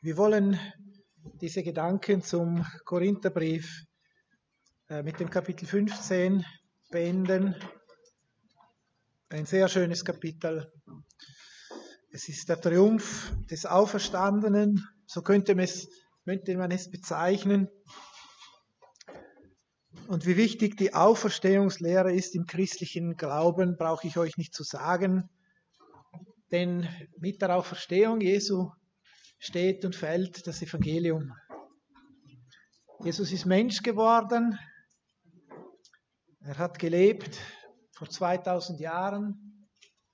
Wir wollen diese Gedanken zum Korintherbrief mit dem Kapitel 15 beenden. Ein sehr schönes Kapitel. Es ist der Triumph des Auferstandenen, so könnte man es bezeichnen. Und wie wichtig die Auferstehungslehre ist im christlichen Glauben, brauche ich euch nicht zu sagen. Denn mit der Auferstehung Jesu steht und fällt das Evangelium. Jesus ist Mensch geworden. Er hat gelebt vor 2000 Jahren.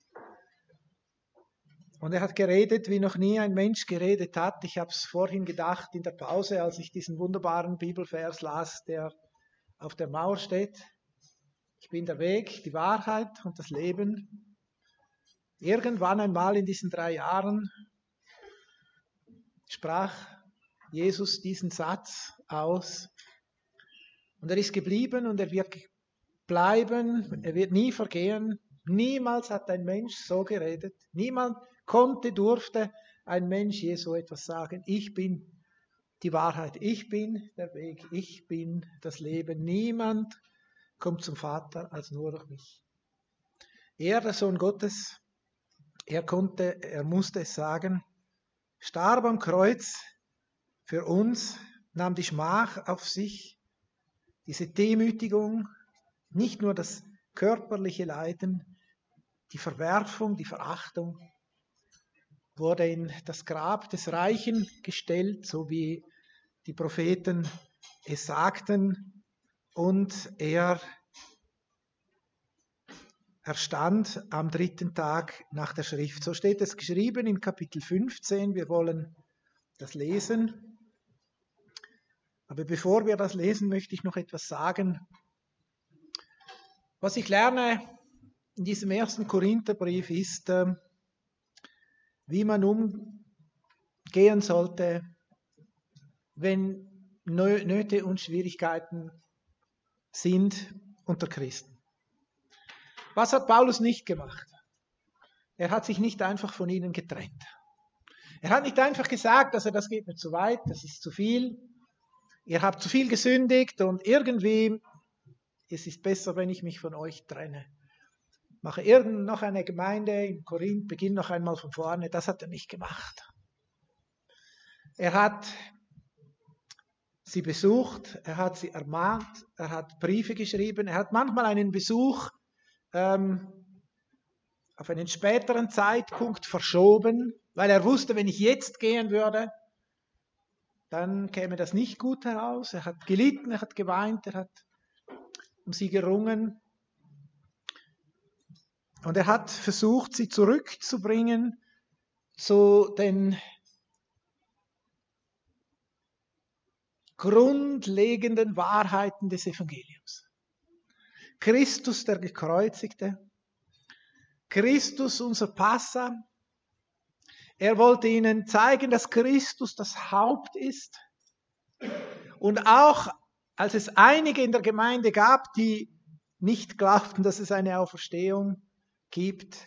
Und er hat geredet, wie noch nie ein Mensch geredet hat. Ich habe es vorhin gedacht in der Pause, als ich diesen wunderbaren Bibelvers las, der auf der Mauer steht. Ich bin der Weg, die Wahrheit und das Leben. Irgendwann einmal in diesen 3 Jahren sprach Jesus diesen Satz aus. Und er ist geblieben und er wird bleiben, er wird nie vergehen. Niemals hat ein Mensch so geredet. Niemand durfte ein Mensch Jesu etwas sagen. Ich bin die Wahrheit, ich bin der Weg, ich bin das Leben. Niemand kommt zum Vater als nur durch mich. Er, der Sohn Gottes, er musste es sagen, starb am Kreuz für uns, nahm die Schmach auf sich, diese Demütigung, nicht nur das körperliche Leiden, die Verwerfung, die Verachtung, wurde in das Grab des Reichen gestellt, so wie die Propheten es sagten, und er stand am 3. Tag nach der Schrift. So steht es geschrieben in Kapitel 15. Wir wollen das lesen. Aber bevor wir das lesen, möchte ich noch etwas sagen. Was ich lerne in diesem 1. Korintherbrief ist, wie man umgehen sollte, wenn Nöte und Schwierigkeiten sind unter Christen. Was hat Paulus nicht gemacht? Er hat sich nicht einfach von ihnen getrennt. Er hat nicht einfach gesagt, also das geht mir zu weit, das ist zu viel. Ihr habt zu viel gesündigt und irgendwie, es ist besser, wenn ich mich von euch trenne. Mache noch eine Gemeinde in Korinth, beginne noch einmal von vorne. Das hat er nicht gemacht. Er hat sie besucht, er hat sie ermahnt, er hat Briefe geschrieben, er hat manchmal einen Besuch auf einen späteren Zeitpunkt verschoben, weil er wusste, wenn ich jetzt gehen würde, dann käme das nicht gut heraus. Er hat gelitten, er hat geweint, er hat um sie gerungen. Und er hat versucht, sie zurückzubringen zu den grundlegenden Wahrheiten des Evangeliums. Christus, der Gekreuzigte, Christus, unser Passa. Er wollte ihnen zeigen, dass Christus das Haupt ist. Und auch als es einige in der Gemeinde gab, die nicht glaubten, dass es eine Auferstehung gibt,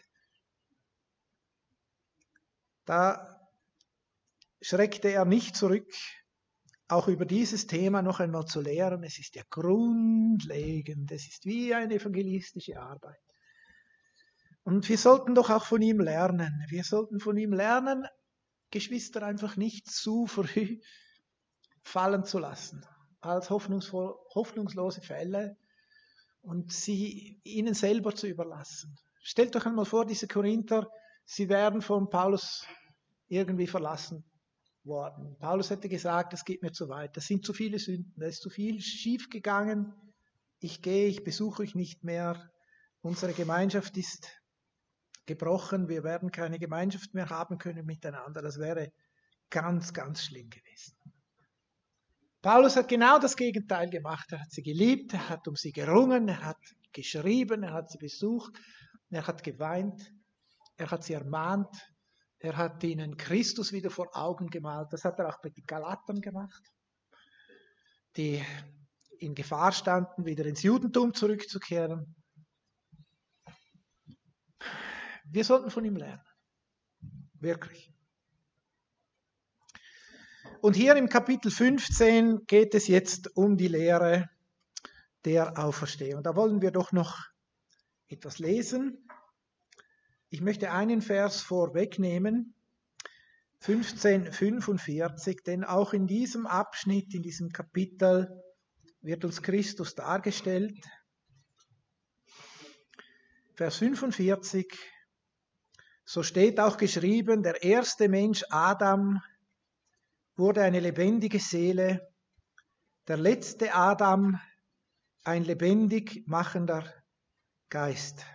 da schreckte er nicht zurück, auch über dieses Thema noch einmal zu lehren. Es ist ja grundlegend, es ist wie eine evangelistische Arbeit. Und wir sollten doch auch von ihm lernen. Wir sollten von ihm lernen, Geschwister einfach nicht zu früh fallen zu lassen, als hoffnungslose Fälle und sie ihnen selber zu überlassen. Stellt euch einmal vor, diese Korinther, sie wären von Paulus irgendwie verlassen worden. Paulus hätte gesagt, das geht mir zu weit, das sind zu viele Sünden, da ist zu viel schief gegangen, ich gehe, ich besuche euch nicht mehr, unsere Gemeinschaft ist gebrochen, wir werden keine Gemeinschaft mehr haben können miteinander, das wäre ganz, ganz schlimm gewesen. Paulus hat genau das Gegenteil gemacht, er hat sie geliebt, er hat um sie gerungen, er hat geschrieben, er hat sie besucht, er hat geweint, er hat sie ermahnt, er hat ihnen Christus wieder vor Augen gemalt. Das hat er auch mit den Galatern gemacht, die in Gefahr standen, wieder ins Judentum zurückzukehren. Wir sollten von ihm lernen. Wirklich. Und hier im Kapitel 15 geht es jetzt um die Lehre der Auferstehung. Da wollen wir doch noch etwas lesen. Ich möchte einen Vers vorwegnehmen, 15,45, denn auch in diesem Abschnitt, in diesem Kapitel wird uns Christus dargestellt. Vers 45, so steht auch geschrieben, der erste Mensch Adam wurde eine lebendige Seele, der letzte Adam ein lebendig machender Geist.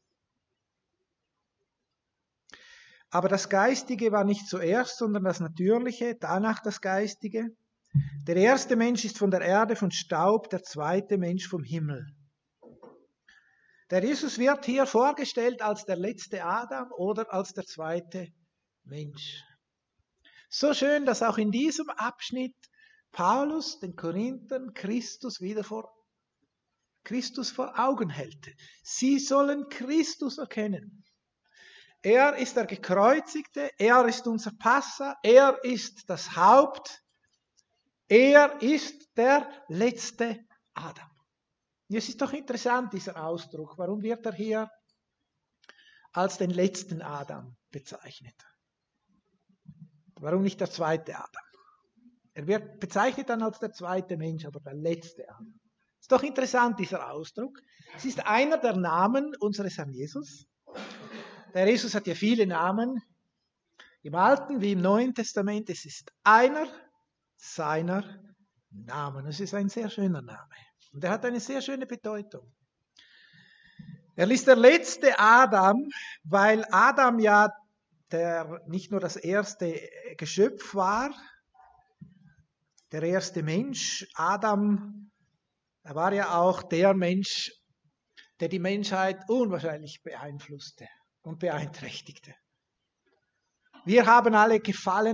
Aber das Geistige war nicht zuerst, sondern das Natürliche, danach das Geistige. Der erste Mensch ist von der Erde, von Staub, der zweite Mensch vom Himmel. Der Jesus wird hier vorgestellt als der letzte Adam oder als der zweite Mensch. So schön, dass auch in diesem Abschnitt Paulus den Korinthern Christus vor Augen hält. Sie sollen Christus erkennen. Er ist der Gekreuzigte, er ist unser Passa, er ist das Haupt, er ist der letzte Adam. Es ist doch interessant, dieser Ausdruck. Warum wird er hier als den letzten Adam bezeichnet? Warum nicht der zweite Adam? Er wird bezeichnet dann als der zweite Mensch, aber der letzte Adam. Ist doch interessant, dieser Ausdruck. Es ist einer der Namen unseres Herrn Jesus. Der Jesus hat ja viele Namen, im Alten wie im Neuen Testament. Es ist einer seiner Namen. Es ist ein sehr schöner Name. Und er hat eine sehr schöne Bedeutung. Er ist der letzte Adam, weil Adam ja nicht nur das erste Geschöpf war, der erste Mensch. Adam, er war ja auch der Mensch, der die Menschheit unwahrscheinlich beeinflusste und beeinträchtigte. Wir haben alle eine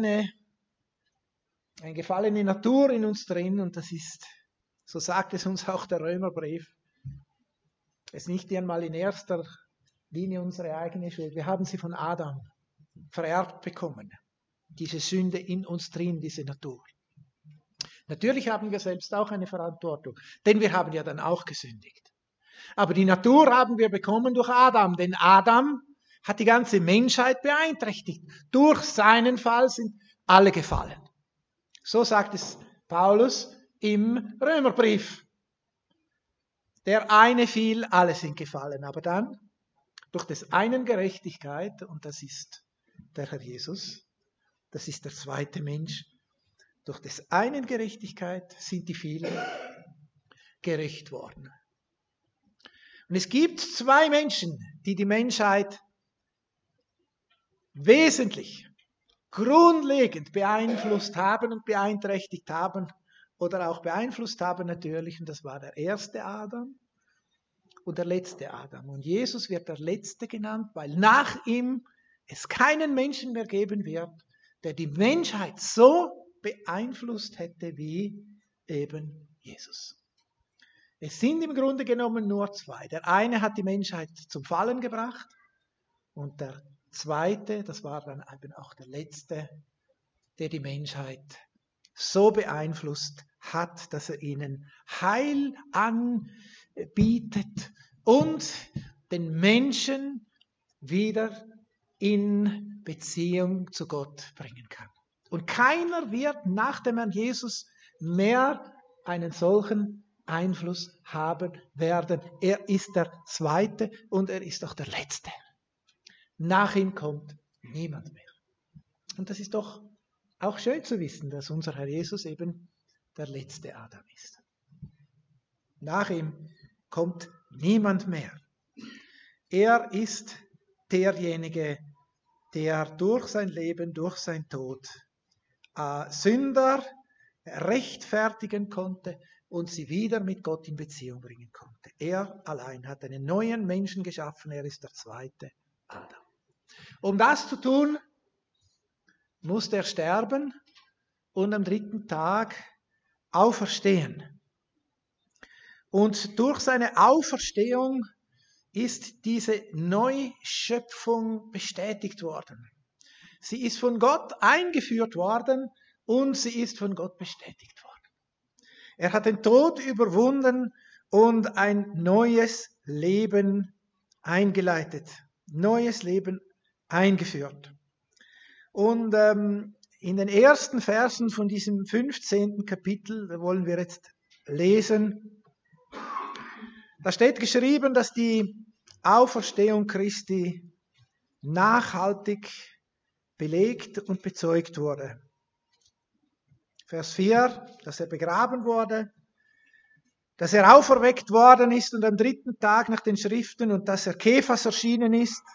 gefallene Natur in uns drin und das ist, so sagt es uns auch der Römerbrief, es ist nicht einmal in erster Linie unsere eigene Schuld. Wir haben sie von Adam vererbt bekommen. Diese Sünde in uns drin, diese Natur. Natürlich haben wir selbst auch eine Verantwortung, denn wir haben ja dann auch gesündigt. Aber die Natur haben wir bekommen durch Adam, denn Adam hat die ganze Menschheit beeinträchtigt. Durch seinen Fall sind alle gefallen. So sagt es Paulus im Römerbrief. Der eine fiel, alle sind gefallen. Aber dann, durch des einen Gerechtigkeit, und das ist der Herr Jesus, das ist der zweite Mensch, durch des einen Gerechtigkeit sind die vielen gerecht worden. Und es gibt zwei Menschen, die die Menschheit wesentlich, grundlegend beeinflusst haben und beeinträchtigt haben oder auch beeinflusst haben natürlich. Und das war der erste Adam und der letzte Adam. Und Jesus wird der Letzte genannt, weil nach ihm es keinen Menschen mehr geben wird, der die Menschheit so beeinflusst hätte wie eben Jesus. Es sind im Grunde genommen nur zwei. Der eine hat die Menschheit zum Fallen gebracht und der zweite, das war dann eben auch der letzte, der die Menschheit so beeinflusst hat, dass er ihnen Heil anbietet und den Menschen wieder in Beziehung zu Gott bringen kann. Und keiner wird nach dem Herrn Jesus mehr einen solchen Einfluss haben werden. Er ist der Zweite und er ist auch der Letzte. Nach ihm kommt niemand mehr. Und das ist doch auch schön zu wissen, dass unser Herr Jesus eben der letzte Adam ist. Nach ihm kommt niemand mehr. Er ist derjenige, der durch sein Leben, durch sein Tod Sünder rechtfertigen konnte und sie wieder mit Gott in Beziehung bringen konnte. Er allein hat einen neuen Menschen geschaffen, er ist der zweite Adam. Um das zu tun, musste er sterben und am dritten Tag auferstehen. Und durch seine Auferstehung ist diese Neuschöpfung bestätigt worden. Sie ist von Gott eingeführt worden und sie ist von Gott bestätigt worden. Er hat den Tod überwunden und ein neues Leben eingeleitet, neues Leben eingeführt. Und in den ersten Versen von diesem 15. Kapitel, da wollen wir jetzt lesen, da steht geschrieben, dass die Auferstehung Christi nachhaltig belegt und bezeugt wurde. Vers 4, dass er begraben wurde, dass er auferweckt worden ist und am 3. Tag nach den Schriften und dass er Kephas erschienen ist,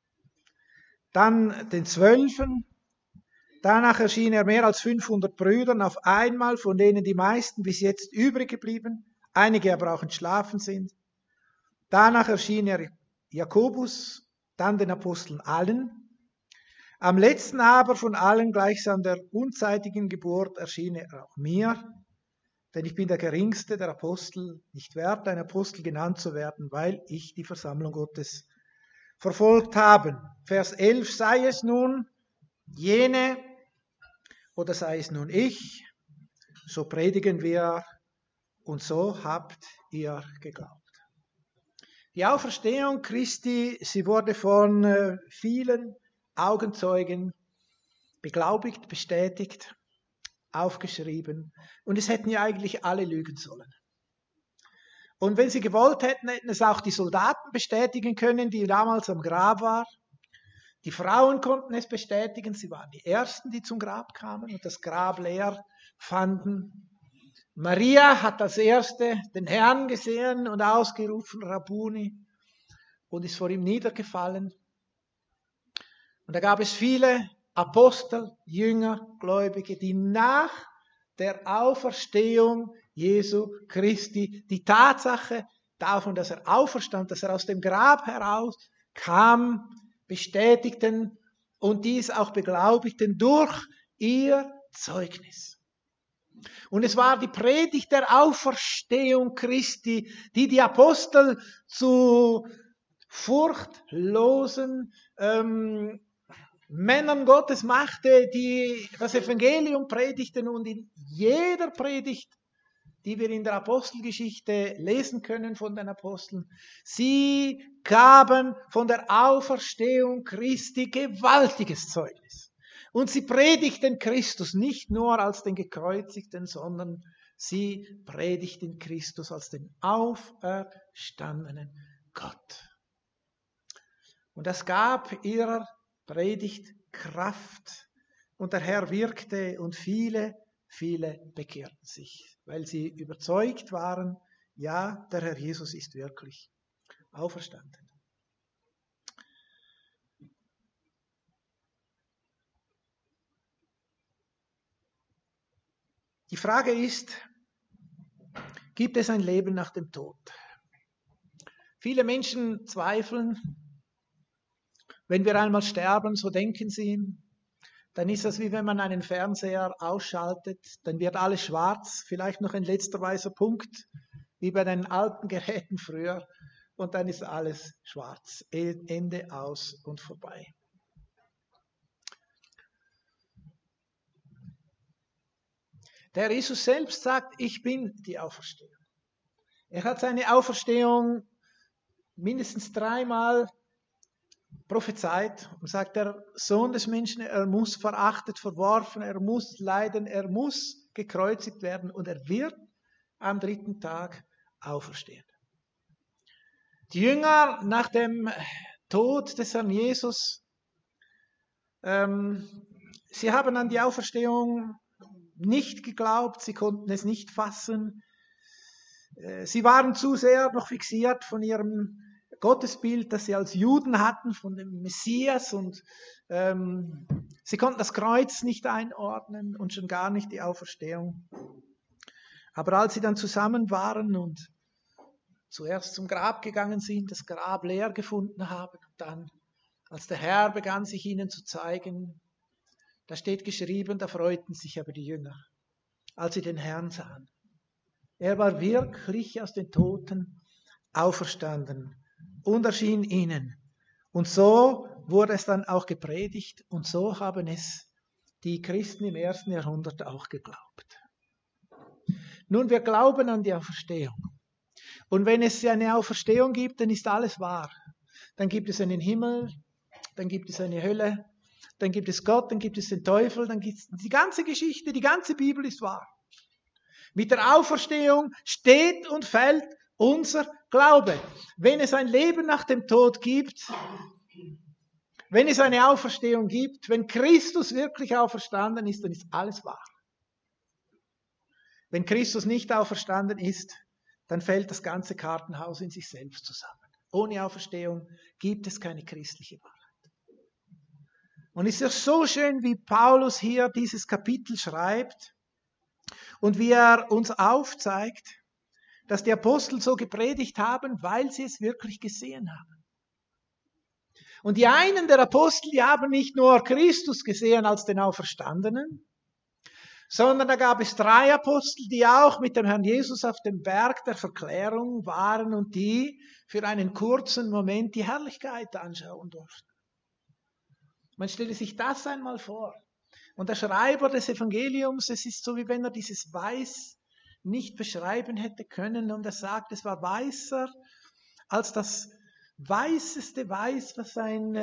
dann den 12. Danach erschien er mehr als 500 Brüdern auf einmal, von denen die meisten bis jetzt übrig geblieben, einige aber auch entschlafen sind. Danach erschien er Jakobus, dann den Aposteln allen. Am letzten aber von allen, gleichsam der unzeitigen Geburt, erschien er auch mir, denn ich bin der geringste der Apostel, nicht wert, ein Apostel genannt zu werden, weil ich die Versammlung Gottes verfolgt habe. Vers 11, sei es nun jene oder sei es nun ich, so predigen wir und so habt ihr geglaubt. Die Auferstehung Christi, sie wurde von vielen Augenzeugen beglaubigt, bestätigt, aufgeschrieben. Und es hätten ja eigentlich alle lügen sollen. Und wenn sie gewollt hätten, hätten es auch die Soldaten bestätigen können, die damals am Grab waren. Die Frauen konnten es bestätigen, sie waren die Ersten, die zum Grab kamen und das Grab leer fanden. Maria hat als Erste den Herrn gesehen und ausgerufen, Rabbuni, und ist vor ihm niedergefallen. Und da gab es viele Apostel, Jünger, Gläubige, die nach der Auferstehung Jesu Christi die Tatsache davon, dass er auferstand, dass er aus dem Grab heraus kam, bestätigten und dies auch beglaubigten durch ihr Zeugnis. Und es war die Predigt der Auferstehung Christi, die die Apostel zu furchtlosen Männern Gottes machte, die das Evangelium predigten, und in jeder Predigt, die wir in der Apostelgeschichte lesen können von den Aposteln, sie gaben von der Auferstehung Christi gewaltiges Zeugnis. Und sie predigten Christus nicht nur als den Gekreuzigten, sondern sie predigten Christus als den auferstandenen Gott. Und das gab ihrer Predigt Kraft. Und der Herr wirkte und viele bekehrten sich, weil sie überzeugt waren, ja, der Herr Jesus ist wirklich auferstanden. Die Frage ist, gibt es ein Leben nach dem Tod? Viele Menschen zweifeln. Wenn wir einmal sterben, so denken sie, dann ist das wie wenn man einen Fernseher ausschaltet, dann wird alles schwarz, vielleicht noch ein letzter weißer Punkt, wie bei den alten Geräten früher, und dann ist alles schwarz, Ende aus und vorbei. Der Jesus selbst sagt, ich bin die Auferstehung. Er hat seine Auferstehung mindestens 3-mal prophezeit und sagt, der Sohn des Menschen, er muss verachtet, verworfen, er muss leiden, er muss gekreuzigt werden und er wird am 3. Tag auferstehen. Die Jünger nach dem Tod des Herrn Jesus, sie haben an die Auferstehung nicht geglaubt, sie konnten es nicht fassen. Sie waren zu sehr noch fixiert von ihrem Gottesbild, das sie als Juden hatten, von dem Messias, und sie konnten das Kreuz nicht einordnen und schon gar nicht die Auferstehung. Aber als sie dann zusammen waren und zuerst zum Grab gegangen sind, das Grab leer gefunden haben, und dann, als der Herr begann, sich ihnen zu zeigen, da steht geschrieben, da freuten sich aber die Jünger, als sie den Herrn sahen. Er war wirklich aus den Toten auferstanden und erschien ihnen. Und so wurde es dann auch gepredigt und so haben es die Christen im 1. Jahrhundert auch geglaubt. Nun, wir glauben an die Auferstehung. Und wenn es eine Auferstehung gibt, dann ist alles wahr. Dann gibt es einen Himmel, dann gibt es eine Hölle, dann gibt es Gott, dann gibt es den Teufel, dann gibt es die ganze Geschichte, die ganze Bibel ist wahr. Mit der Auferstehung steht und fällt unser Glaube. Wenn es ein Leben nach dem Tod gibt, wenn es eine Auferstehung gibt, wenn Christus wirklich auferstanden ist, dann ist alles wahr. Wenn Christus nicht auferstanden ist, dann fällt das ganze Kartenhaus in sich selbst zusammen. Ohne Auferstehung gibt es keine christliche Wahrheit. Und es ist ja so schön, wie Paulus hier dieses Kapitel schreibt und wie er uns aufzeigt, dass die Apostel so gepredigt haben, weil sie es wirklich gesehen haben. Und die einen der Apostel, die haben nicht nur Christus gesehen als den Auferstandenen, sondern da gab es 3 Apostel, die auch mit dem Herrn Jesus auf dem Berg der Verklärung waren und die für einen kurzen Moment die Herrlichkeit anschauen durften. Man stelle sich das einmal vor. Und der Schreiber des Evangeliums, es ist so, wie wenn er dieses Weiß nicht beschreiben hätte können. Und er sagt, es war weißer als das weißeste Weiß, was ein,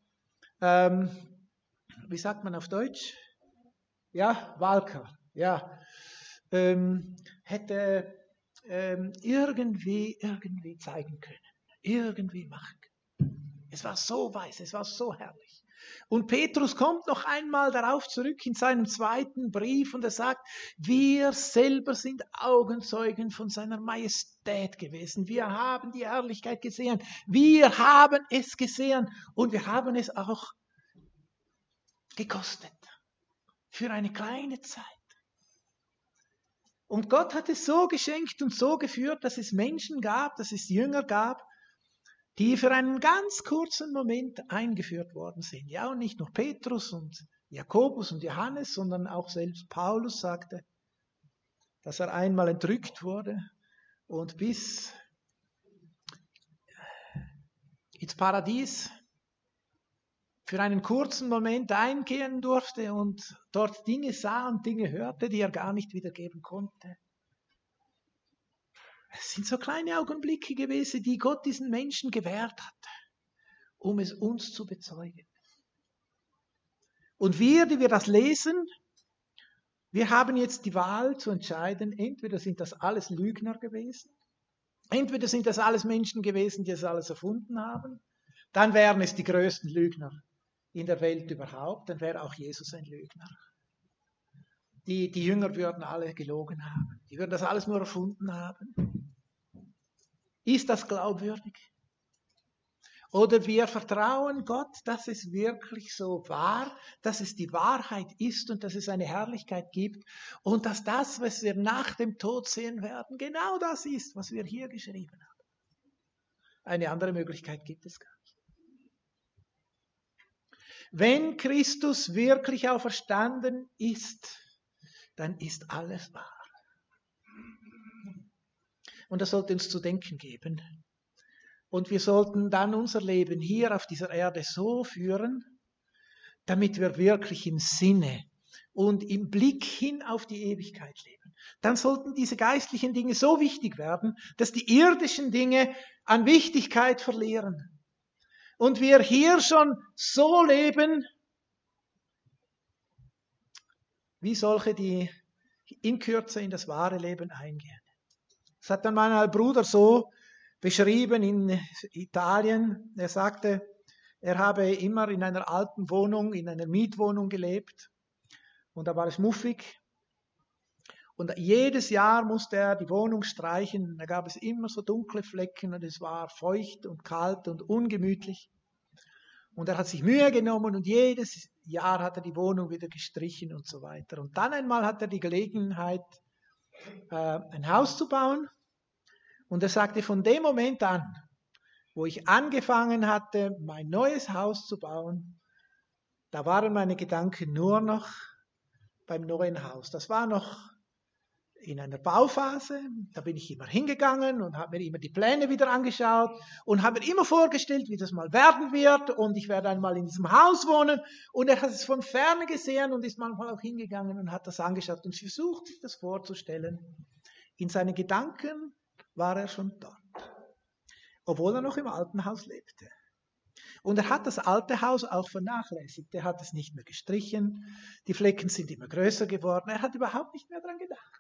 wie sagt man auf Deutsch? Ja, Walker, ja, hätte irgendwie zeigen können, irgendwie machen können. Es war so weiß, es war so herrlich. Und Petrus kommt noch einmal darauf zurück in seinem 2. Brief und er sagt, wir selber sind Augenzeugen von seiner Majestät gewesen. Wir haben die Herrlichkeit gesehen. Wir haben es gesehen und wir haben es auch gekostet. Für eine kleine Zeit. Und Gott hat es so geschenkt und so geführt, dass es Menschen gab, dass es Jünger gab, die für einen ganz kurzen Moment eingeführt worden sind. Ja, und nicht nur Petrus und Jakobus und Johannes, sondern auch selbst Paulus sagte, dass er einmal entrückt wurde und bis ins Paradies für einen kurzen Moment eingehen durfte und dort Dinge sah und Dinge hörte, die er gar nicht wiedergeben konnte. Es sind so kleine Augenblicke gewesen, die Gott diesen Menschen gewährt hat, um es uns zu bezeugen. Und wir, die wir das lesen, wir haben jetzt die Wahl zu entscheiden, entweder sind das alles Lügner gewesen, entweder sind das alles Menschen gewesen, die es alles erfunden haben, dann wären es die größten Lügner in der Welt überhaupt, dann wäre auch Jesus ein Lügner. Die Jünger würden alle gelogen haben. Die würden das alles nur erfunden haben. Ist das glaubwürdig? Oder wir vertrauen Gott, dass es wirklich so war, dass es die Wahrheit ist und dass es eine Herrlichkeit gibt und dass das, was wir nach dem Tod sehen werden, genau das ist, was wir hier geschrieben haben. Eine andere Möglichkeit gibt es gar nicht. Wenn Christus wirklich auferstanden ist, dann ist alles wahr. Und das sollte uns zu denken geben. Und wir sollten dann unser Leben hier auf dieser Erde so führen, damit wir wirklich im Sinne und im Blick hin auf die Ewigkeit leben. Dann sollten diese geistlichen Dinge so wichtig werden, dass die irdischen Dinge an Wichtigkeit verlieren. Und wir hier schon so leben, wie solche, die in Kürze in das wahre Leben eingehen. Das hat dann mein Bruder so beschrieben in Italien. Er sagte, er habe immer in einer alten Wohnung, in einer Mietwohnung gelebt. Und da war es muffig. Und jedes Jahr musste er die Wohnung streichen. Da gab es immer so dunkle Flecken und es war feucht und kalt und ungemütlich. Und er hat sich Mühe genommen und jedes Jahr hat er die Wohnung wieder gestrichen und so weiter. Und dann einmal hat er die Gelegenheit, ein Haus zu bauen. Und er sagte, von dem Moment an, wo ich angefangen hatte, mein neues Haus zu bauen, da waren meine Gedanken nur noch beim neuen Haus. Das war noch in einer Bauphase. Da bin ich immer hingegangen und habe mir immer die Pläne wieder angeschaut und habe mir immer vorgestellt, wie das mal werden wird und ich werde einmal in diesem Haus wohnen. Und er hat es von ferne gesehen und ist manchmal auch hingegangen und hat das angeschaut und versucht, sich das vorzustellen. In seinen Gedanken war er schon dort, obwohl er noch im alten Haus lebte. Und er hat das alte Haus auch vernachlässigt. Er hat es nicht mehr gestrichen. Die Flecken sind immer größer geworden. Er hat überhaupt nicht mehr daran gedacht.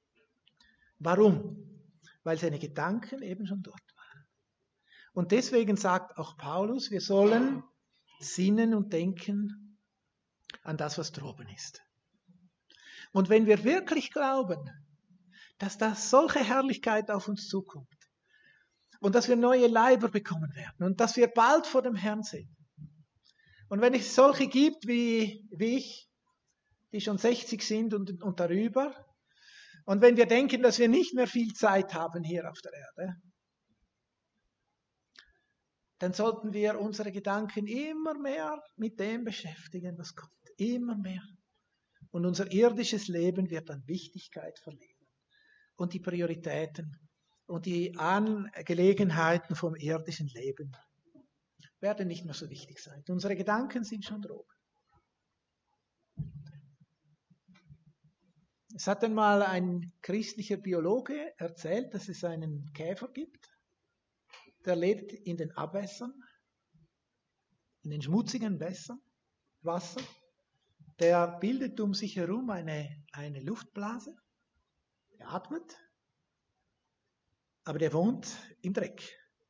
Warum? Weil seine Gedanken eben schon dort waren. Und deswegen sagt auch Paulus, wir sollen sinnen und denken an das, was droben ist. Und wenn wir wirklich glauben, dass da solche Herrlichkeit auf uns zukommt und dass wir neue Leiber bekommen werden und dass wir bald vor dem Herrn sind. Und wenn es solche gibt wie ich, die schon 60 sind und darüber, und wenn wir denken, dass wir nicht mehr viel Zeit haben hier auf der Erde, dann sollten wir unsere Gedanken immer mehr mit dem beschäftigen, was kommt. Immer mehr. Und unser irdisches Leben wird an Wichtigkeit verlieren. Und die Prioritäten und die Angelegenheiten vom irdischen Leben werden nicht mehr so wichtig sein. Unsere Gedanken sind schon Drogen. Es hat einmal ein christlicher Biologe erzählt, dass es einen Käfer gibt, der lebt in den Abwässern, in den schmutzigen Wasser. Der bildet um sich herum eine Luftblase, er atmet, aber der wohnt im Dreck.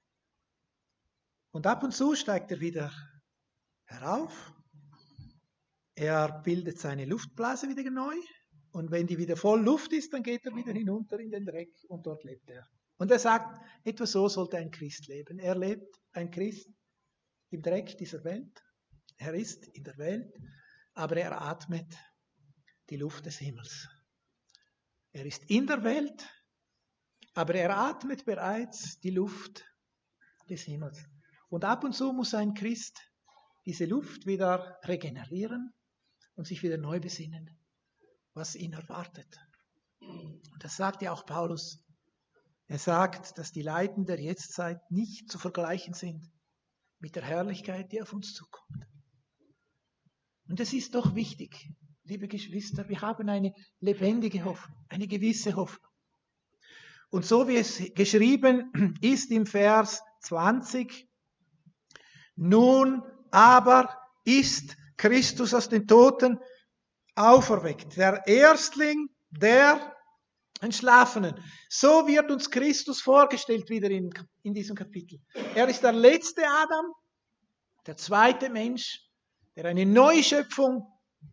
Und ab und zu steigt er wieder herauf, er bildet seine Luftblase wieder neu. Und wenn die wieder voll Luft ist, dann geht er wieder hinunter in den Dreck und dort lebt er. Und er sagt, etwa so sollte ein Christ leben. Er lebt, ein Christ, im Dreck dieser Welt. Er ist in der Welt, aber er atmet die Luft des Himmels. Er ist in der Welt, aber er atmet bereits die Luft des Himmels. Und ab und zu muss ein Christ diese Luft wieder regenerieren und sich wieder neu besinnen, was ihn erwartet. Und das sagt ja auch Paulus. Er sagt, dass die Leiden der Jetztzeit nicht zu vergleichen sind mit der Herrlichkeit, die auf uns zukommt. Und es ist doch wichtig, liebe Geschwister, wir haben eine lebendige Hoffnung, eine gewisse Hoffnung. Und so wie es geschrieben ist im Vers 20, nun aber ist Christus aus den Toten auferweckt, der Erstling der Entschlafenen. So wird uns Christus vorgestellt wieder in diesem Kapitel. Er ist der letzte Adam, der zweite Mensch, der eine neue Schöpfung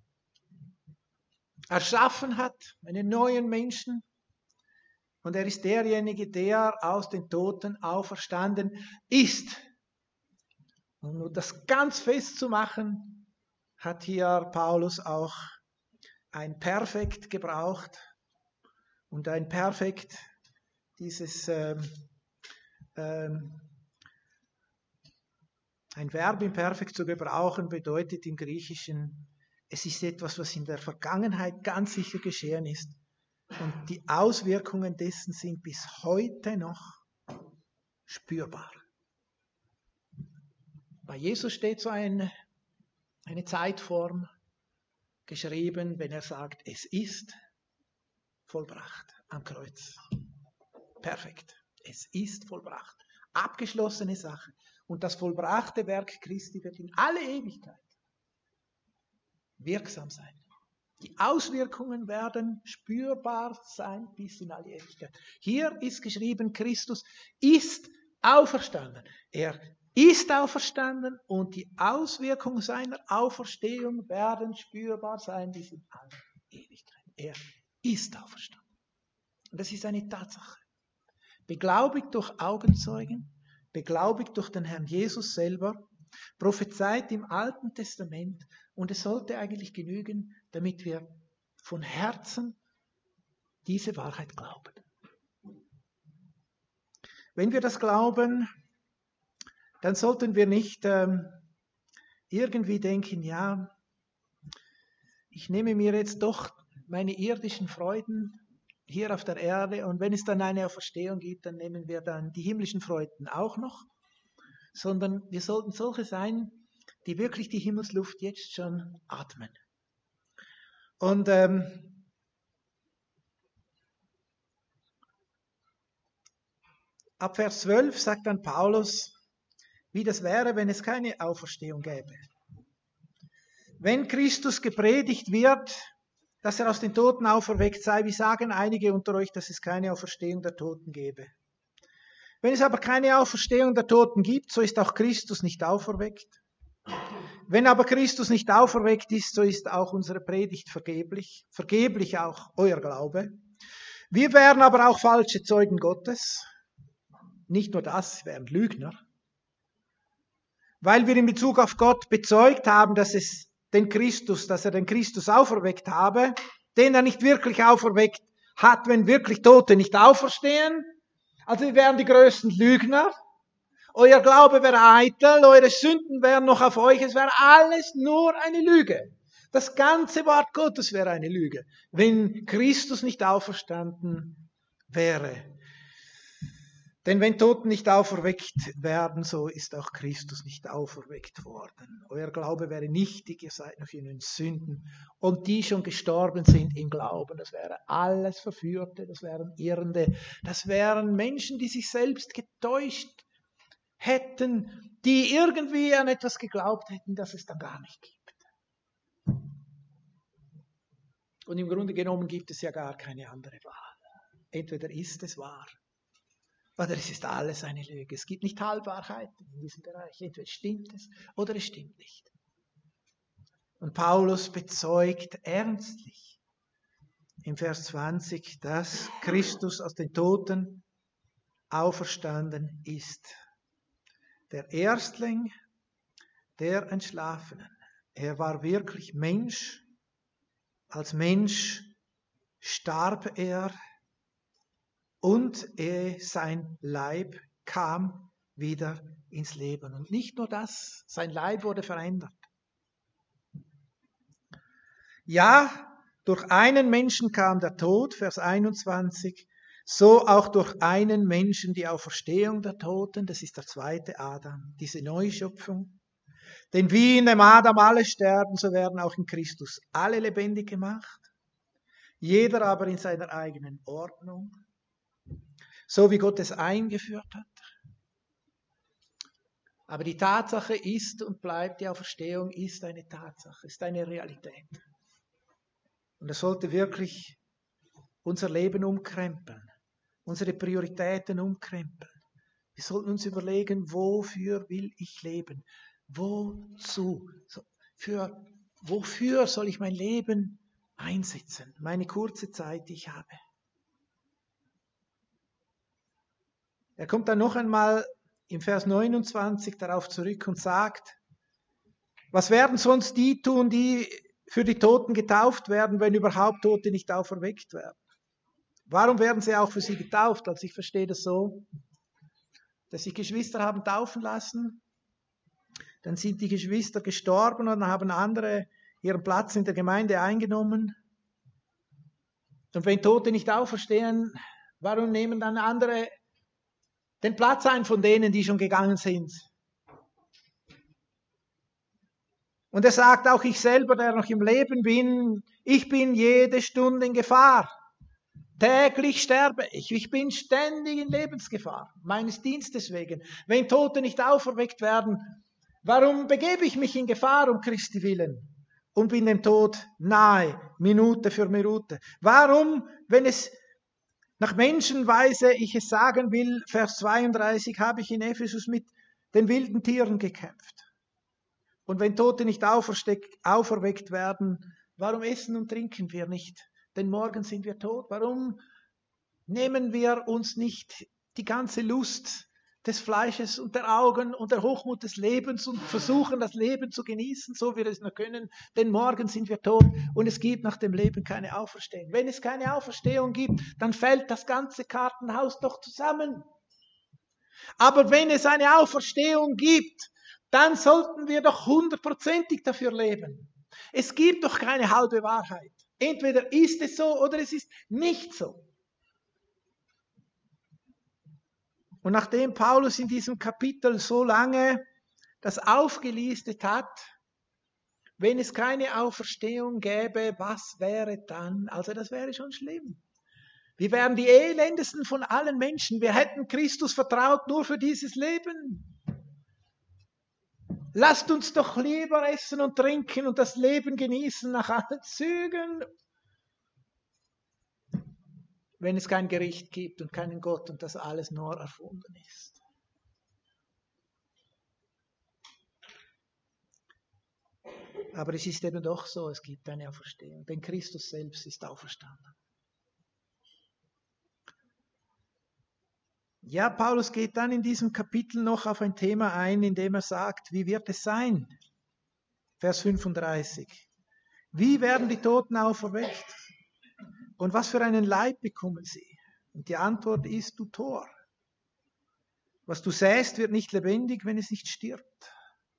erschaffen hat, einen neuen Menschen. Und er ist derjenige, der aus den Toten auferstanden ist. Und um das ganz festzumachen, hat hier Paulus auch ein Perfekt gebraucht. Und ein Perfekt, ein Verb im Perfekt zu gebrauchen, bedeutet im Griechischen, es ist etwas, was in der Vergangenheit ganz sicher geschehen ist. Und die Auswirkungen dessen sind bis heute noch spürbar. Bei Jesus steht so eine Zeitform geschrieben, wenn er sagt, es ist vollbracht am Kreuz. Perfekt. Es ist vollbracht. Abgeschlossene Sache. Und das vollbrachte Werk Christi wird in alle Ewigkeit wirksam sein. Die Auswirkungen werden spürbar sein bis in alle Ewigkeit. Hier ist geschrieben, Christus ist auferstanden. Er ist auferstanden und die Auswirkungen seiner Auferstehung werden spürbar sein bis in alle Ewigkeit. Er ist auferstanden. Und das ist eine Tatsache. Beglaubigt durch Augenzeugen, beglaubigt durch den Herrn Jesus selber, prophezeit im Alten Testament, und es sollte eigentlich genügen, damit wir von Herzen diese Wahrheit glauben. Wenn wir das glauben, dann sollten wir nicht irgendwie denken, ja, ich nehme mir jetzt doch meine irdischen Freuden hier auf der Erde. Und wenn es dann eine Auferstehung gibt, dann nehmen wir dann die himmlischen Freuden auch noch. Sondern wir sollten solche sein, die wirklich die Himmelsluft jetzt schon atmen. Und ab Vers 12 sagt dann Paulus, wie das wäre, wenn es keine Auferstehung gäbe. Wenn Christus gepredigt wird, dass er aus den Toten auferweckt sei, wie sagen einige unter euch, dass es keine Auferstehung der Toten gäbe. Wenn es aber keine Auferstehung der Toten gibt, so ist auch Christus nicht auferweckt. Wenn aber Christus nicht auferweckt ist, so ist auch unsere Predigt vergeblich, vergeblich auch euer Glaube. Wir wären aber auch falsche Zeugen Gottes. Nicht nur das, wir wären Lügner. Weil wir in Bezug auf Gott bezeugt haben, dass er den Christus auferweckt habe, den er nicht wirklich auferweckt hat, wenn wirklich Tote nicht auferstehen. Also wir wären die größten Lügner. Euer Glaube wäre eitel, eure Sünden wären noch auf euch, es wäre alles nur eine Lüge. Das ganze Wort Gottes wäre eine Lüge, wenn Christus nicht auferstanden wäre. Denn wenn Toten nicht auferweckt werden, so ist auch Christus nicht auferweckt worden. Euer Glaube wäre nichtig, ihr seid noch in den Sünden. Und die schon gestorben sind im Glauben, das wäre alles Verführte, das wären Irrende, das wären Menschen, die sich selbst getäuscht hätten, die irgendwie an etwas geglaubt hätten, das es dann gar nicht gibt. Und im Grunde genommen gibt es ja gar keine andere Wahl. Entweder ist es wahr, oder es ist alles eine Lüge. Es gibt nicht Halbwahrheiten in diesem Bereich. Entweder stimmt es oder es stimmt nicht. Und Paulus bezeugt ernstlich im Vers 20, dass Christus aus den Toten auferstanden ist. Der Erstling der Entschlafenen. Er war wirklich Mensch. Als Mensch starb er. Und sein Leib kam wieder ins Leben. Und nicht nur das, sein Leib wurde verändert. Ja, durch einen Menschen kam der Tod, Vers 21, so auch durch einen Menschen die Auferstehung der Toten, das ist der zweite Adam, diese Neuschöpfung. Denn wie in dem Adam alle sterben, so werden auch in Christus alle lebendig gemacht, jeder aber in seiner eigenen Ordnung. So wie Gott es eingeführt hat. Aber die Tatsache ist und bleibt, die Auferstehung ist eine Tatsache, ist eine Realität. Und das sollte wirklich unser Leben umkrempeln, unsere Prioritäten umkrempeln. Wir sollten uns überlegen, wofür will ich leben? Wozu? Wofür soll ich mein Leben einsetzen? Meine kurze Zeit, die ich habe. Er kommt dann noch einmal im Vers 29 darauf zurück und sagt, was werden sonst die tun, die für die Toten getauft werden, wenn überhaupt Tote nicht auferweckt werden? Warum werden sie auch für sie getauft? Also ich verstehe das so, dass sich Geschwister haben taufen lassen, dann sind die Geschwister gestorben und dann haben andere ihren Platz in der Gemeinde eingenommen. Und wenn Tote nicht auferstehen, warum nehmen dann andere den Platz ein von denen, die schon gegangen sind? Und er sagt auch, ich selber, der noch im Leben bin, ich bin jede Stunde in Gefahr. Täglich sterbe ich. Ich bin ständig in Lebensgefahr, meines Dienstes wegen. Wenn Tote nicht auferweckt werden, warum begebe ich mich in Gefahr um Christi willen und bin dem Tod nahe, Minute für Minute? Warum, wenn es nach Menschenweise ich es sagen will, Vers 32, habe ich in Ephesus mit den wilden Tieren gekämpft. Und wenn Tote nicht auferweckt werden, warum essen und trinken wir nicht? Denn morgen sind wir tot. Warum nehmen wir uns nicht die ganze Lust des Fleisches und der Augen und der Hochmut des Lebens und versuchen, das Leben zu genießen, so wir es nur können? Denn morgen sind wir tot und es gibt nach dem Leben keine Auferstehung. Wenn es keine Auferstehung gibt, dann fällt das ganze Kartenhaus doch zusammen. Aber wenn es eine Auferstehung gibt, dann sollten wir doch 100%ig dafür leben. Es gibt doch keine halbe Wahrheit. Entweder ist es so oder es ist nicht so. Und nachdem Paulus in diesem Kapitel so lange das aufgelistet hat, wenn es keine Auferstehung gäbe, was wäre dann? Also das wäre schon schlimm. Wir wären die elendesten von allen Menschen. Wir hätten Christus vertraut nur für dieses Leben. Lasst uns doch lieber essen und trinken und das Leben genießen nach allen Zügen, wenn es kein Gericht gibt und keinen Gott und das alles nur erfunden ist. Aber es ist eben doch so, es gibt eine Auferstehung, denn Christus selbst ist auferstanden. Ja, Paulus geht dann in diesem Kapitel noch auf ein Thema ein, in dem er sagt, wie wird es sein? Vers 35. Wie werden die Toten auferweckt? Und was für einen Leib bekommen sie? Und die Antwort ist, du Tor. Was du säst, wird nicht lebendig, wenn es nicht stirbt.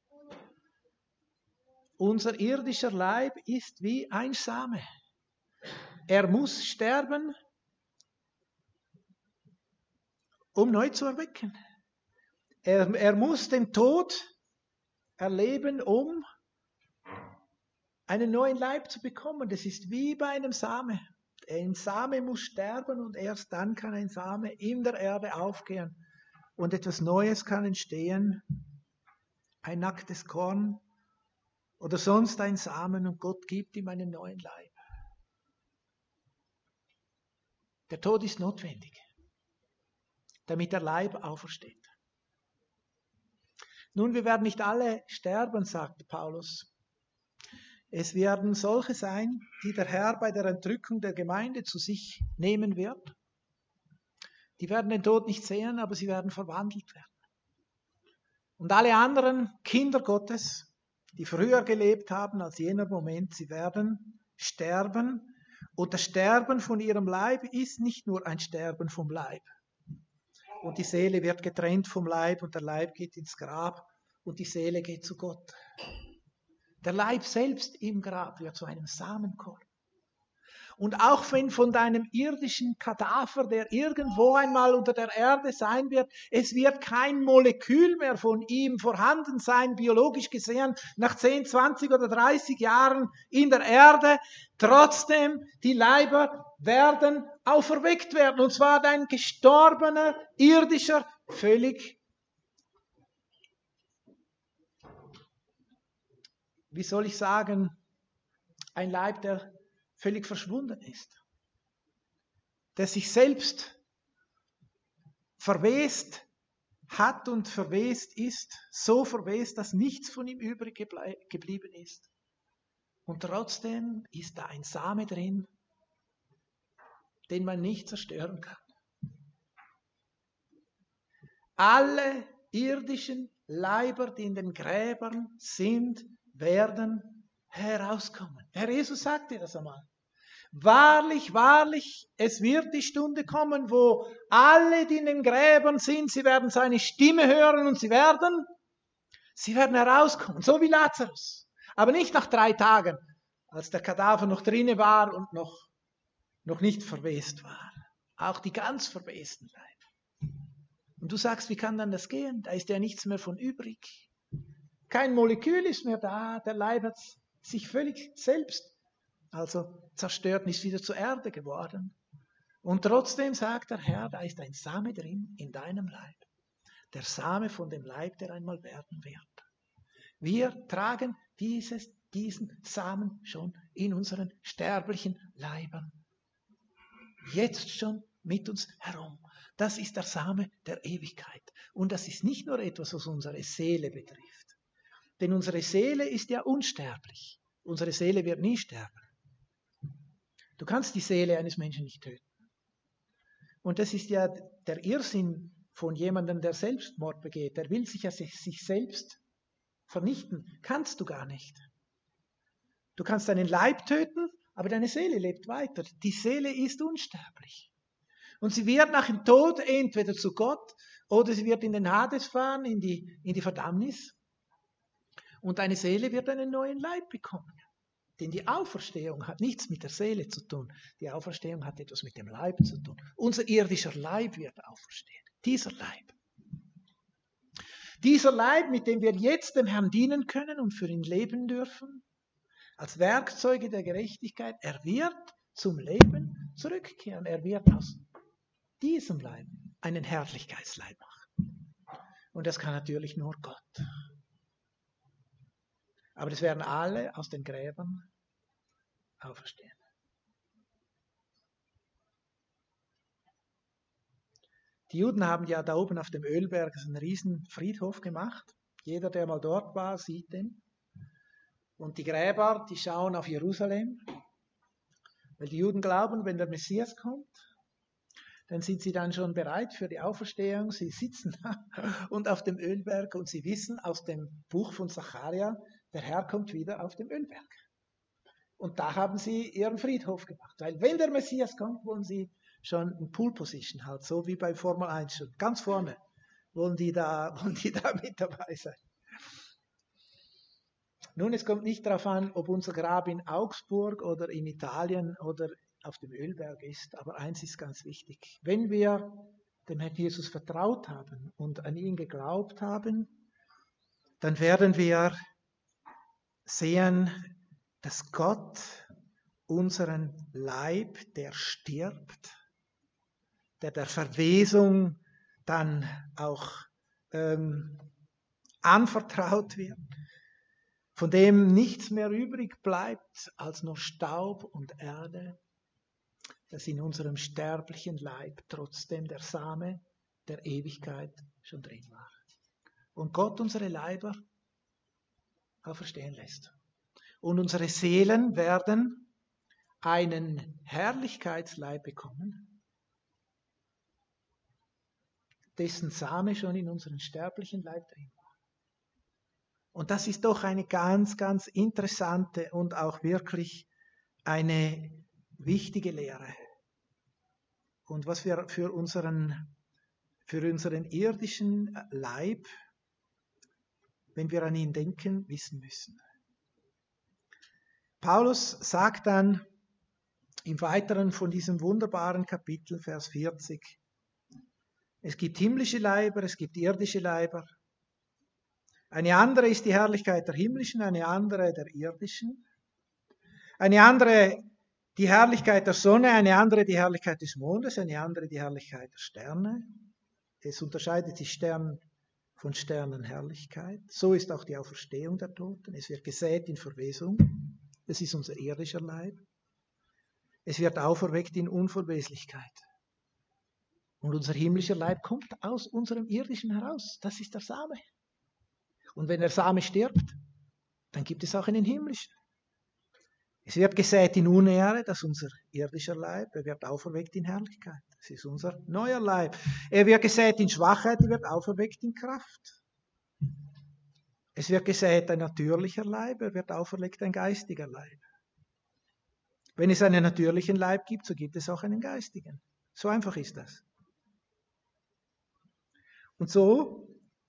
Unser irdischer Leib ist wie ein Same. Er muss sterben, um neu zu erwecken. Er muss den Tod erleben, um einen neuen Leib zu bekommen. Das ist wie bei einem Same. Ein Same muss sterben und erst dann kann ein Same in der Erde aufgehen und etwas Neues kann entstehen. Ein nacktes Korn oder sonst ein Samen und Gott gibt ihm einen neuen Leib. Der Tod ist notwendig, damit der Leib aufersteht. Nun, wir werden nicht alle sterben, sagt Paulus. Es werden solche sein, die der Herr bei der Entrückung der Gemeinde zu sich nehmen wird. Die werden den Tod nicht sehen, aber sie werden verwandelt werden. Und alle anderen Kinder Gottes, die früher gelebt haben als jener Moment, sie werden sterben. Und das Sterben von ihrem Leib ist nicht nur ein Sterben vom Leib. Und die Seele wird getrennt vom Leib und der Leib geht ins Grab und die Seele geht zu Gott. Der Leib selbst im Grab wird zu einem Samenkorn. Und auch wenn von deinem irdischen Kadaver, der irgendwo einmal unter der Erde sein wird, es wird kein Molekül mehr von ihm vorhanden sein, biologisch gesehen, nach 10, 20 oder 30 Jahren in der Erde. Trotzdem, die Leiber werden auferweckt werden. Und zwar dein gestorbener, irdischer, völlig, wie soll ich sagen, ein Leib, der völlig verschwunden ist, der sich selbst verwest hat und verwest ist, so verwest, dass nichts von ihm übrig geblieben ist. Und trotzdem ist da ein Same drin, den man nicht zerstören kann. Alle irdischen Leiber, die in den Gräbern sind, werden herauskommen. Herr Jesus sagte das einmal. Wahrlich, wahrlich, es wird die Stunde kommen, wo alle, die in den Gräbern sind, sie werden seine Stimme hören und sie werden herauskommen, so wie Lazarus. Aber nicht nach 3 Tagen, als der Kadaver noch drinne war und noch nicht verwest war. Auch die ganz verwesten Leiber. Und du sagst, wie kann dann das gehen? Da ist ja nichts mehr von übrig. Kein Molekül ist mehr da, der Leib hat sich völlig selbst zerstört und ist wieder zur Erde geworden. Und trotzdem sagt der Herr, da ist ein Same drin in deinem Leib. Der Same von dem Leib, der einmal werden wird. Wir tragen diesen Samen schon in unseren sterblichen Leibern. Jetzt schon mit uns herum. Das ist der Same der Ewigkeit. Und das ist nicht nur etwas, was unsere Seele betrifft. Denn unsere Seele ist ja unsterblich. Unsere Seele wird nie sterben. Du kannst die Seele eines Menschen nicht töten. Und das ist ja der Irrsinn von jemandem, der Selbstmord begeht. Der will sich ja sich selbst vernichten. Kannst du gar nicht. Du kannst deinen Leib töten, aber deine Seele lebt weiter. Die Seele ist unsterblich. Und sie wird nach dem Tod entweder zu Gott oder sie wird in den Hades fahren, in die Verdammnis. Und deine Seele wird einen neuen Leib bekommen. Denn die Auferstehung hat nichts mit der Seele zu tun. Die Auferstehung hat etwas mit dem Leib zu tun. Unser irdischer Leib wird auferstehen. Dieser Leib. Dieser Leib, mit dem wir jetzt dem Herrn dienen können und für ihn leben dürfen, als Werkzeuge der Gerechtigkeit, er wird zum Leben zurückkehren. Er wird aus diesem Leib einen Herrlichkeitsleib machen. Und das kann natürlich nur Gott. Aber das werden alle aus den Gräbern auferstehen. Die Juden haben ja da oben auf dem Ölberg einen riesen Friedhof gemacht. Jeder, der mal dort war, sieht den. Und die Gräber, die schauen auf Jerusalem, weil die Juden glauben, wenn der Messias kommt, dann sind sie dann schon bereit für die Auferstehung. Sie sitzen da und auf dem Ölberg und sie wissen aus dem Buch von Sacharja, der Herr kommt wieder auf dem Ölberg. Und da haben sie ihren Friedhof gemacht, weil wenn der Messias kommt, wollen sie schon in Pole Position halt, so wie bei Formel 1 schon. Ganz vorne wollen die da mit dabei sein. Nun, es kommt nicht darauf an, ob unser Grab in Augsburg oder in Italien oder auf dem Ölberg ist, aber eins ist ganz wichtig. Wenn wir dem Herrn Jesus vertraut haben und an ihn geglaubt haben, dann werden wir sehen, dass Gott unseren Leib, der stirbt, der Verwesung dann auch anvertraut wird, von dem nichts mehr übrig bleibt als nur Staub und Erde, dass in unserem sterblichen Leib trotzdem der Same der Ewigkeit schon drin war. Und Gott unsere Leiber auferstehen lässt. Und unsere Seelen werden einen Herrlichkeitsleib bekommen, dessen Same schon in unseren sterblichen Leib drin war. Und das ist doch eine ganz, ganz interessante und auch wirklich eine wichtige Lehre. Und was wir für unseren irdischen Leib, wenn wir an ihn denken, wissen müssen. Paulus sagt dann im Weiteren von diesem wunderbaren Kapitel, Vers 40, es gibt himmlische Leiber, es gibt irdische Leiber. Eine andere ist die Herrlichkeit der himmlischen, eine andere der irdischen. Eine andere die Herrlichkeit der Sonne, eine andere die Herrlichkeit des Mondes, eine andere die Herrlichkeit der Sterne. Es unterscheidet sich Stern von Sternenherrlichkeit. So ist auch die Auferstehung der Toten. Es wird gesät in Verwesung. Das ist unser irdischer Leib. Es wird auferweckt in Unverweslichkeit. Und unser himmlischer Leib kommt aus unserem irdischen heraus. Das ist der Same. Und wenn der Same stirbt, dann gibt es auch einen himmlischen. Es wird gesät in Unehre, das ist unser irdischer Leib. Er wird auferweckt in Herrlichkeit. Das ist unser neuer Leib. Er wird gesät in Schwachheit, er wird auferweckt in Kraft. Es wird gesät ein natürlicher Leib, er wird auferweckt ein geistiger Leib. Wenn es einen natürlichen Leib gibt, so gibt es auch einen geistigen. So einfach ist das. Und so,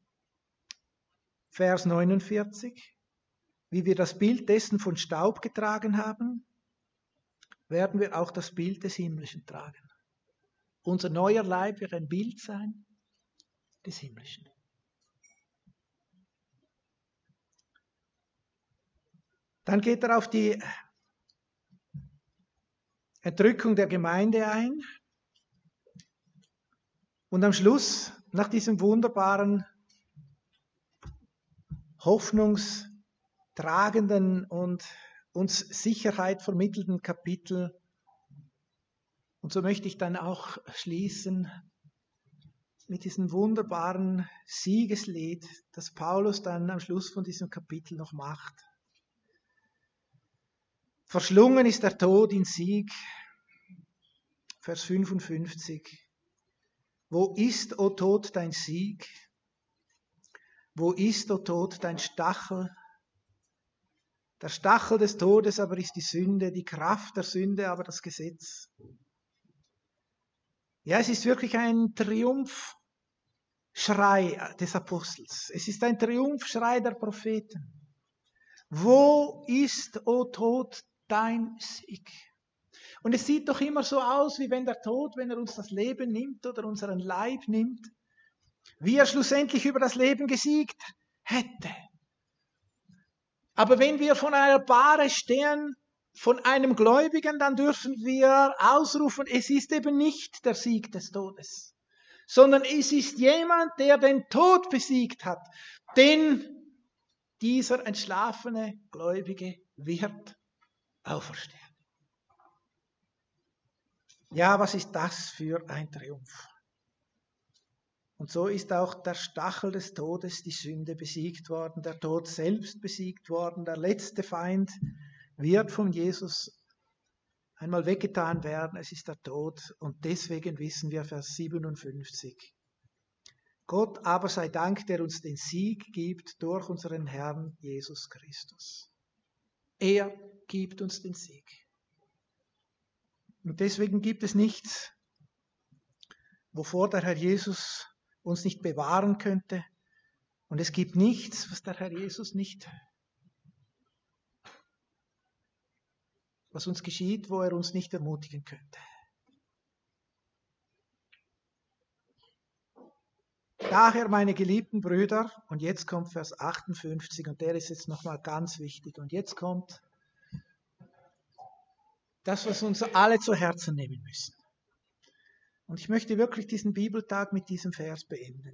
Vers 49, wie wir das Bild dessen von Staub getragen haben, werden wir auch das Bild des Himmlischen tragen. Unser neuer Leib wird ein Bild sein des Himmlischen. Dann geht er auf die Entrückung der Gemeinde ein. Und am Schluss, nach diesem wunderbaren, hoffnungstragenden und uns Sicherheit vermittelnden Kapitel, und so möchte ich dann auch schließen mit diesem wunderbaren Siegeslied, das Paulus dann am Schluss von diesem Kapitel noch macht. Verschlungen ist der Tod in Sieg, Vers 55. Wo ist, o Tod, dein Sieg? Wo ist, o Tod, dein Stachel? Der Stachel des Todes aber ist die Sünde, die Kraft der Sünde aber das Gesetz. Ja, es ist wirklich ein Triumphschrei des Apostels. Es ist ein Triumphschrei der Propheten. Wo ist, o Tod, dein Sieg? Und es sieht doch immer so aus, wie wenn der Tod, wenn er uns das Leben nimmt oder unseren Leib nimmt, wie er schlussendlich über das Leben gesiegt hätte. Aber wenn wir von einer Bahre stehen, von einem Gläubigen, dann dürfen wir ausrufen, es ist eben nicht der Sieg des Todes, sondern es ist jemand, der den Tod besiegt hat. Denn dieser entschlafene Gläubige wird auferstehen. Ja, was ist das für ein Triumph? Und so ist auch der Stachel des Todes, die Sünde, besiegt worden, der Tod selbst besiegt worden, der letzte Feind wird von Jesus einmal weggetan werden, es ist der Tod. Und deswegen wissen wir Vers 57. Gott aber sei Dank, der uns den Sieg gibt durch unseren Herrn Jesus Christus. Er gibt uns den Sieg. Und deswegen gibt es nichts, wovor der Herr Jesus uns nicht bewahren könnte. Und es gibt nichts, was der Herr Jesus nicht, was uns geschieht, wo er uns nicht ermutigen könnte. Daher, meine geliebten Brüder, und jetzt kommt Vers 58, und der ist jetzt nochmal ganz wichtig, und jetzt kommt das, was uns alle zu Herzen nehmen müssen. Und ich möchte wirklich diesen Bibeltag mit diesem Vers beenden.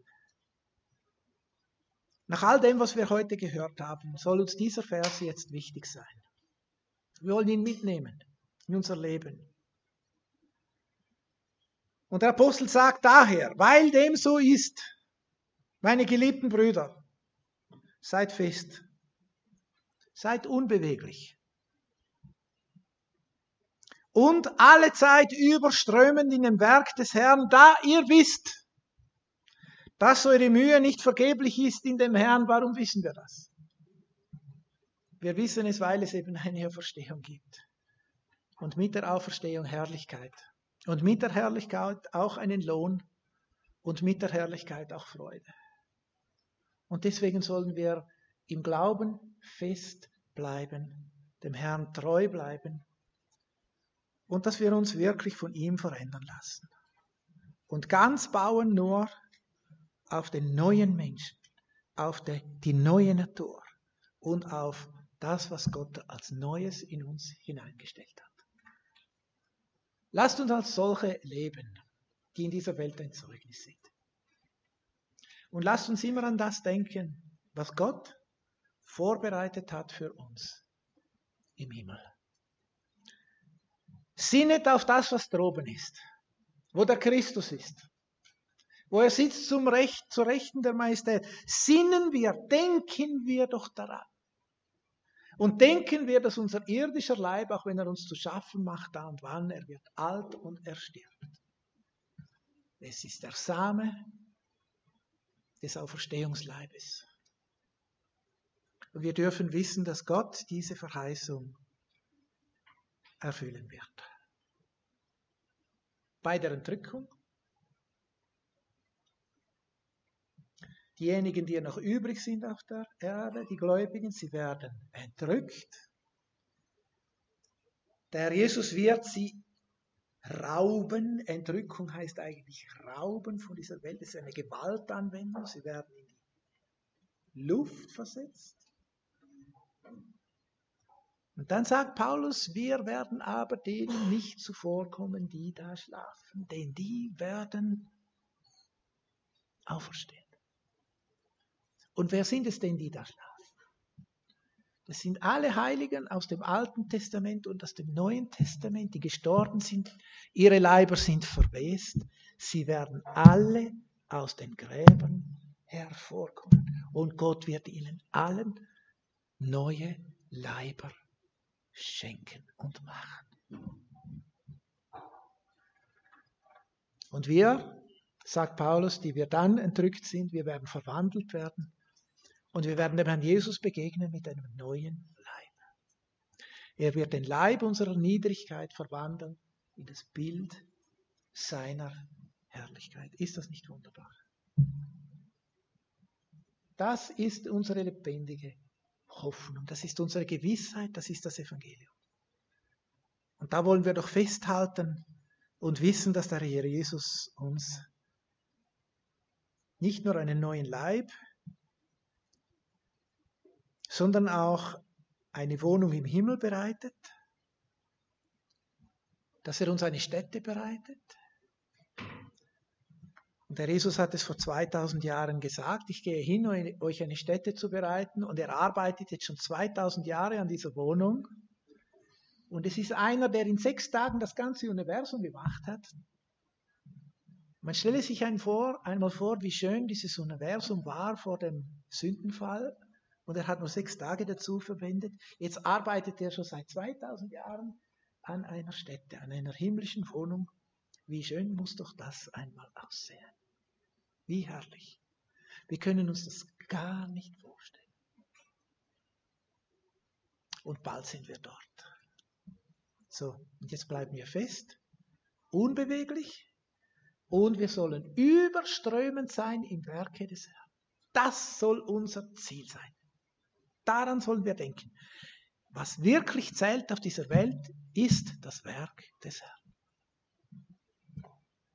Nach all dem, was wir heute gehört haben, soll uns dieser Vers jetzt wichtig sein. Wir wollen ihn mitnehmen in unser Leben. Und der Apostel sagt daher, weil dem so ist, meine geliebten Brüder, seid fest, seid unbeweglich. Und alle Zeit überströmend in dem Werk des Herrn, da ihr wisst, dass eure Mühe nicht vergeblich ist in dem Herrn. Warum wissen wir das? Wir wissen es, weil es eben eine Auferstehung gibt. Und mit der Auferstehung Herrlichkeit. Und mit der Herrlichkeit auch einen Lohn. Und mit der Herrlichkeit auch Freude. Und deswegen sollen wir im Glauben fest bleiben, dem Herrn treu bleiben. Und dass wir uns wirklich von ihm verändern lassen. Und ganz bauen nur auf den neuen Menschen, auf die neue Natur und auf das, was Gott als Neues in uns hineingestellt hat. Lasst uns als solche leben, die in dieser Welt ein Zeugnis sind. Und lasst uns immer an das denken, was Gott vorbereitet hat für uns im Himmel. Sinnet auf das, was droben ist, wo der Christus ist, wo er sitzt zur Rechten der Majestät. Sinnen wir, denken wir doch daran. Und denken wir, dass unser irdischer Leib, auch wenn er uns zu schaffen macht, da und wann, er wird alt und er stirbt. Es ist der Same des Auferstehungsleibes. Und wir dürfen wissen, dass Gott diese Verheißung erfüllen wird. Bei der Entrückung. Diejenigen, die noch übrig sind auf der Erde, die Gläubigen, sie werden entrückt. Der Herr Jesus wird sie rauben. Entrückung heißt eigentlich rauben von dieser Welt. Das ist eine Gewaltanwendung. Sie werden in die Luft versetzt. Und dann sagt Paulus, wir werden aber denen nicht zuvorkommen, die da schlafen, denn die werden auferstehen. Und wer sind es denn, die da schlafen? Das sind alle Heiligen aus dem Alten Testament und aus dem Neuen Testament, die gestorben sind. Ihre Leiber sind verwest. Sie werden alle aus den Gräbern hervorkommen. Und Gott wird ihnen allen neue Leiber schenken und machen. Und wir, sagt Paulus, die wir dann entrückt sind, wir werden verwandelt werden und wir werden dem Herrn Jesus begegnen mit einem neuen Leib. Er wird den Leib unserer Niedrigkeit verwandeln in das Bild seiner Herrlichkeit. Ist das nicht wunderbar? Das ist unsere lebendige Hoffnung, das ist unsere Gewissheit, das ist das Evangelium. Und da wollen wir doch festhalten und wissen, dass der Herr Jesus uns nicht nur einen neuen Leib, sondern auch eine Wohnung im Himmel bereitet, dass er uns eine Stätte bereitet. Und der Jesus hat es vor 2000 Jahren gesagt, ich gehe hin, euch eine Stätte zu bereiten, und er arbeitet jetzt schon 2000 Jahre an dieser Wohnung. Und es ist einer, der in 6 Tagen das ganze Universum gemacht hat. Man stelle sich einmal vor, wie schön dieses Universum war vor dem Sündenfall. Und er hat nur 6 Tage dazu verwendet. Jetzt arbeitet er schon seit 2000 Jahren an einer Stätte, an einer himmlischen Wohnung. Wie schön muss doch das einmal aussehen. Wie herrlich. Wir können uns das gar nicht vorstellen. Und bald sind wir dort. So, und jetzt bleiben wir fest, unbeweglich, und wir sollen überströmend sein im Werke des Herrn. Das soll unser Ziel sein. Daran sollen wir denken. Was wirklich zählt auf dieser Welt, ist das Werk des Herrn.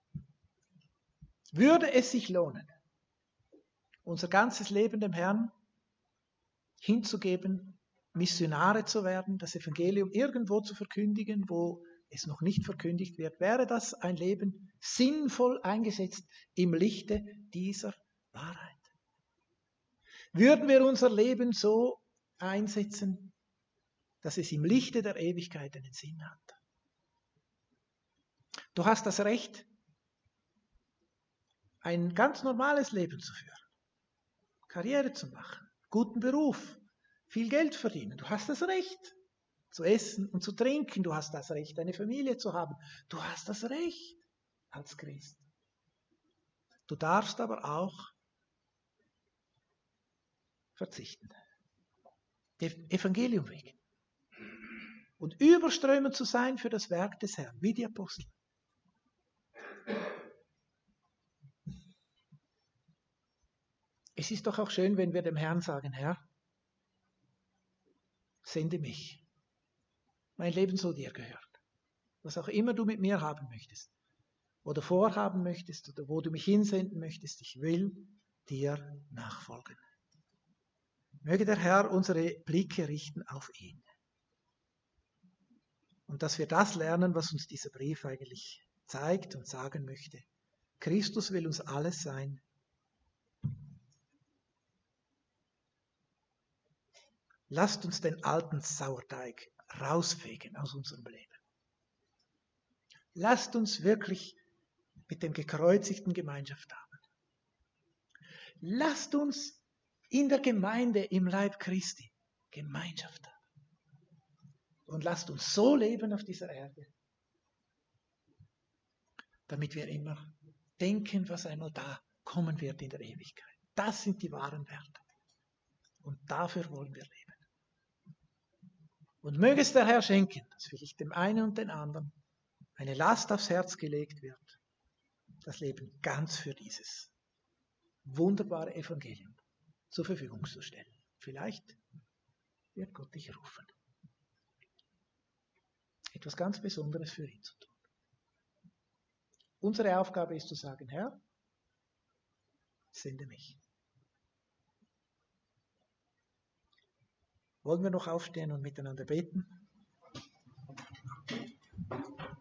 Würde es sich lohnen, unser ganzes Leben dem Herrn hinzugeben, Missionare zu werden, das Evangelium irgendwo zu verkündigen, wo es noch nicht verkündigt wird, wäre das ein Leben sinnvoll eingesetzt im Lichte dieser Wahrheit. Würden wir unser Leben so einsetzen, dass es im Lichte der Ewigkeit einen Sinn hat? Du hast das Recht, ein ganz normales Leben zu führen, Karriere zu machen, guten Beruf, viel Geld verdienen. Du hast das Recht, zu essen und zu trinken. Du hast das Recht, eine Familie zu haben. Du hast das Recht als Christ. Du darfst aber auch verzichten. Dem Evangelium wegen. Und überströmend zu sein für das Werk des Herrn, wie die Apostel. Es ist doch auch schön, wenn wir dem Herrn sagen, Herr, sende mich. Mein Leben soll dir gehören. Was auch immer du mit mir haben möchtest, oder vorhaben möchtest, oder wo du mich hinsenden möchtest, ich will dir nachfolgen. Möge der Herr unsere Blicke richten auf ihn. Und dass wir das lernen, was uns dieser Brief eigentlich zeigt und sagen möchte. Christus will uns alles sein. Lasst uns den alten Sauerteig rausfegen aus unserem Leben. Lasst uns wirklich mit dem Gekreuzigten Gemeinschaft haben. Lasst uns in der Gemeinde, im Leib Christi, Gemeinschaft haben. Und lasst uns so leben auf dieser Erde, damit wir immer denken, was einmal da kommen wird in der Ewigkeit. Das sind die wahren Werte. Und dafür wollen wir leben. Und möge es der Herr schenken, dass vielleicht dem einen und den anderen eine Last aufs Herz gelegt wird, das Leben ganz für dieses wunderbare Evangelium zur Verfügung zu stellen. Vielleicht wird Gott dich rufen, etwas ganz Besonderes für ihn zu tun. Unsere Aufgabe ist zu sagen, Herr, sende mich. Wollen wir noch aufstehen und miteinander beten?